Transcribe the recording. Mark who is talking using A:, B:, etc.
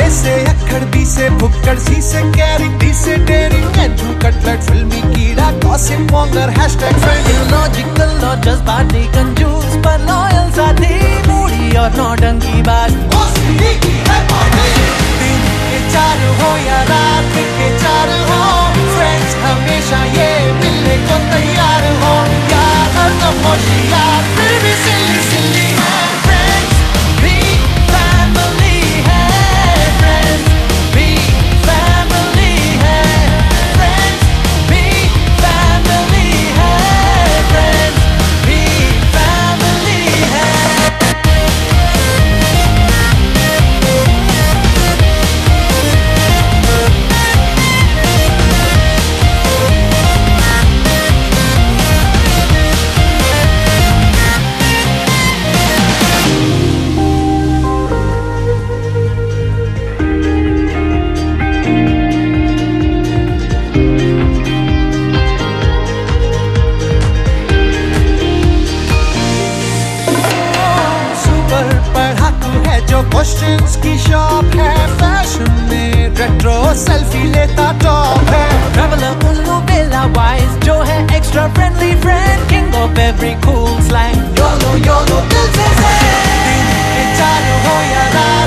A: से अक्खड़ बी से भुक्कड़ सी से कैरिंग डी से डेयरिंग एंड्रू कटलेट फिल्मी कीड़ा गॉसिप मॉन्गर #friend
B: लॉजिकल और जज्बाती कंजूस पर लॉयल साथी मूडी और नौटंकी बाज
A: दिन के 4 हो या रात के 4 हो फ्रेंड्स हमेशा ये मिलने को तैयार हो यार हरदम होशियार फिर भी सिली सिली है फ्रेंड्स भी फैमिली है फ्रेंड्स भी फैमिली है फ्रेंड्स भी फैमिली है फ्रेंड्स भी फैमिली है जो क्वेश्चंस की शॉप है फैशन में रेट्रो सेल्फी लेता टॉप है
B: ट्रैवलर उल्लू बेला वाइज जो है extra friendly friend king of every cool slang
A: YOLO YOLO दिल से दिन के 4 हो या रात